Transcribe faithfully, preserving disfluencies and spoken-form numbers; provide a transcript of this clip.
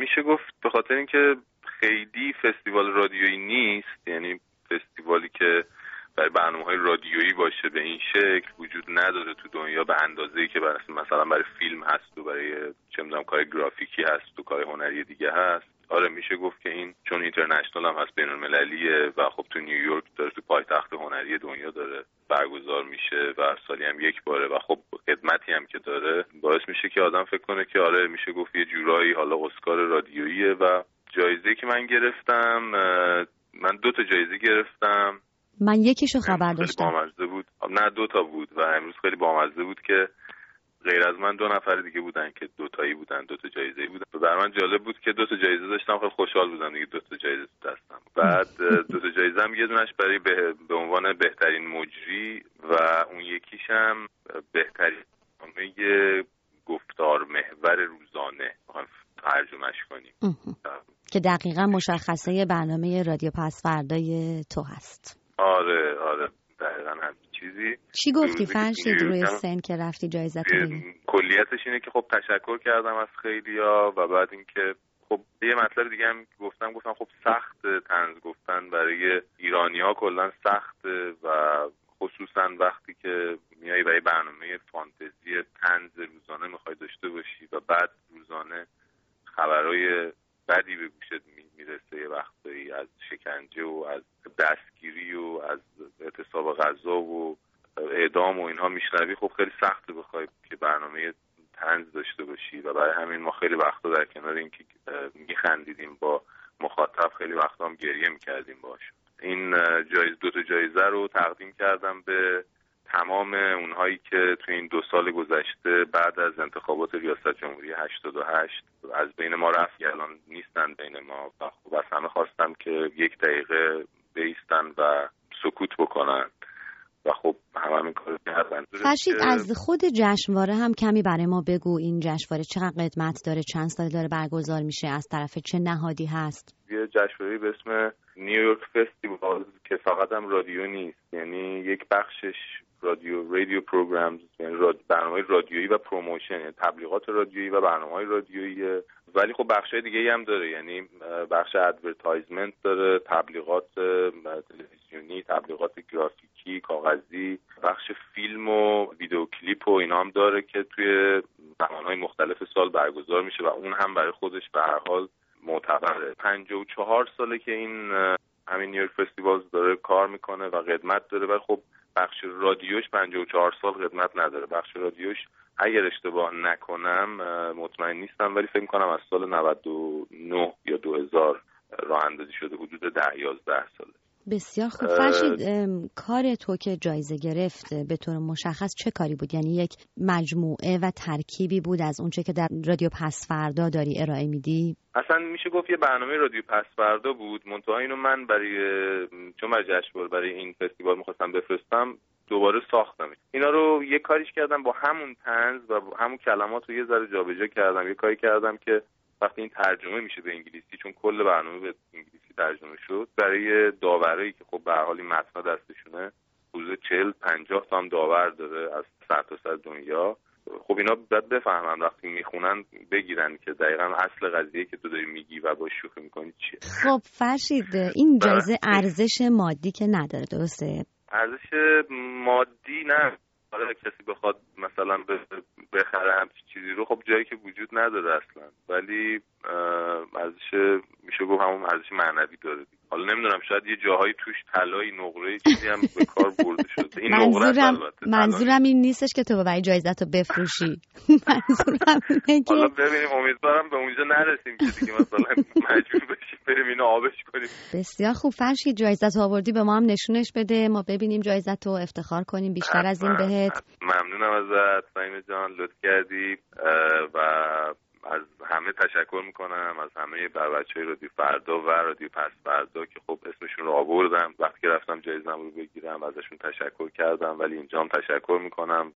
میشه گفت به خاطر اینکه خیلی فستیوال رادیویی نیست، یعنی فستیوالی که برای برنامه‌های رادیویی باشه به این شکل وجود نداره تو دنیا به اندازه‌ای که برای مثلا برای فیلم هست و برای چه می‌دونم کار گرافیکی هست و کار هنری دیگه هست. آره میشه گفت که این چون اینترنشنال هم هست، بین‌المللیه و خب تو نیویورک داره، تو پایتخت هنری دنیا داره برگزار میشه و سالی هم یک باره و خب خدمتی هم که داره باعث میشه که آدم فکر کنه که آره میشه گفت یه جورایی حالا اسکار رادیوییه. و جایزه‌ای که من گرفتم، من دو تا جایزه گرفتم. من یکیشو خبر داشتم. بامزه بود. نه دو تا بود و امروز خیلی بامزه بود که غیر از من دو نفر دیگه بودن که دو تایی بودن، دو تا جایزه بودن. برای من جالب بود که دو تا جایزه داشتم، خیلی خوشحال بودم دیگه دو تا جایزه دستم. بعد دو تا جایزه هم یه دونش برای به, به عنوان بهترین مجری و اون یکیشم بهترین برنامه گفتار محور روزانه ترجمهش کنیم که دقیقاً مشخصه برنامه رادیو پس فردای تو هست. آره آره دقیقاً همین چیزی. چی گفتی فرشید روی سن که رفتی جایزه رو بگیری؟ کلیتش اینه که خب تشکر کردم از خیلیا و بعد اینکه خب یه مطلب دیگه هم گفتم گفتم خب سخت طنز گفتن برای ایرانی‌ها کلاً سخت و خصوصاً وقتی که میای برای برنامه فانتزی طنز روزانه میخوای داشته باشی و بعد روزانه خبرای بدی به گوشت میرسه یه وقتایی از شکنجه و از دستگیری و از اعتصاب غذا و اعدام و اینها میشنوی، خب خیلی سخته بخوای که برنامه طنز داشته باشی و برای همین ما خیلی وقتا در کنار اینکه میخندیدیم با مخاطب خیلی وقتا هم گریه میکردیم باش. این جایزه دو تا جایزه رو تقدیم کردم به تمام اونهایی که تو این دو سال گذشته بعد از انتخابات ریاست جمهوری هشتاد و هشت از بین ما رفت، الان نیستن بین ما و خب از همه خواستم که یک دقیقه بایستن و سکوت بکنن و خب همه همین کار کردن. فرشید از خود جشنواره هم کمی برای ما بگو، این جشنواره چقدر قدمت داره، چند سال داره برگزار میشه، از طرف چه نهادی هست؟ یه جشنواره به اسم نیویورک فستیوال که فقط هم رادیو نیست، یعنی یک بخشش رادیو رادیو پروگرامز، یعنی راد برنامه‌های رادیویی و پروموشن، یعنی تبلیغات رادیویی و برنامه‌های رادیویی، ولی خب بخشای دیگه‌ای هم داره، یعنی بخش ادورتایزمنت داره، تبلیغات تلویزیونی، تبلیغات گرافیکی، کاغذی، بخش فیلم و ویدیو کلیپ و اینا هم داره که توی زمان‌های مختلف سال برگزار میشه و اون هم برای خودش به هر حال معتبره. پنجاه و چهار ساله که این همین نیویورک فستیوال داره کار میکنه و قدمت داره، ولی خب بخش رادیوش پنجاه و چهار سال قدمت نداره. بخش رادیوش اگر اشتباه نکنم مطمئن نیستم ولی فکر میکنم از سال نود و نه یا دو هزار راه اندازی شده، حدود ده یازده ساله. بسیار خوب. فرشید کار تو که جایزه گرفت به طور مشخص چه کاری بود؟ یعنی یک مجموعه و ترکیبی بود از اونچه که در رادیو پس فردا داری ارائه میدی؟ اصلا میشه گفت یه برنامه رادیو پس فردا بود، منتها اینو من برای چون برای جشنواره برای این فستیوال می‌خواستم بفرستم دوباره ساختم. اینا رو یه کاریش کردم با همون طنز و همون کلمات رو یه ذره جابجا کردم. یه کاری کردم که وقتی این ترجمه میشه به انگلیسی، چون کل برنامه به انگلیسی ترجمه شد، برای داورایی که خب به هر حال این متن دستشونه حدود چهل پنجاه تا هم داور داره از سرتاسر دنیا، خب اینا باید بفهمن وقتی میخونن بگیرن که دقیقاً اصل قضیه که تو داری میگی و با شوخی میکنی چیه. خب فرشید این جایزه ارزش مادی که نداره، درسته؟ ارزش مادی نه، حالا کسی بخواد مثلا بخره همچین چیزی رو خب جایی که وجود نداره اصلا، ولی ارزش میشه گفت همون ارزش معنوی داره. حالا نمیدونم شاید یه جاهایی توش طلایی نقره چیزی هم به کار برده شده. این منظورم منظورم این نیستش که تو برای جایزه‌تو بفروشی. منظورم اینه که حالا ببینیم، امیدوارم به اونجا نرسیم که دیگه مثلا مجبور بشیم بریم اینو آبش کنیم. بسیار خوب فرشید، جایزه‌تو آوردی به ما هم نشونش بده، ما ببینیم جایزه‌تو افتخار کنیم بیشتر از این بهت. ممنونم ازت فهیم جان، لطف کردی و از همه تشکر میکنم، از همه بچه‌های رادیو فردا و رادیو پس فردا که خب اسمشون رو آوردم. وقتی که رفتم جایزه‌ام رو بگیرم ازشون تشکر کردم، ولی اینجا هم تشکر میکنم.